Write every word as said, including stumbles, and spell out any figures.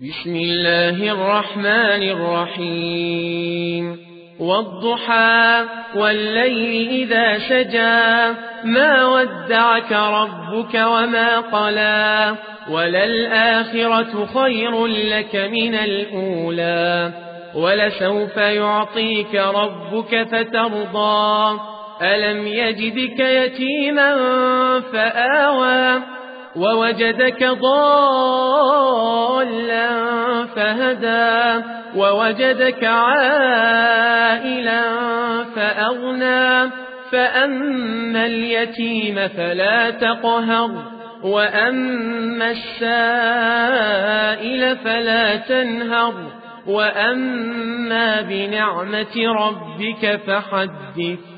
بسم الله الرحمن الرحيم والضحى والليل إذا سجى ما ودعك ربك وما قلى وللآخرة خير لك من الأولى ولسوف يعطيك ربك فترضى ألم يجدك يتيما فآوى ووجدك ضالا فهدى ووجدك عائلا فأغنى فأما اليتيم فلا تقهر وأما السائل فلا تنهر وأما بنعمة ربك فحدث.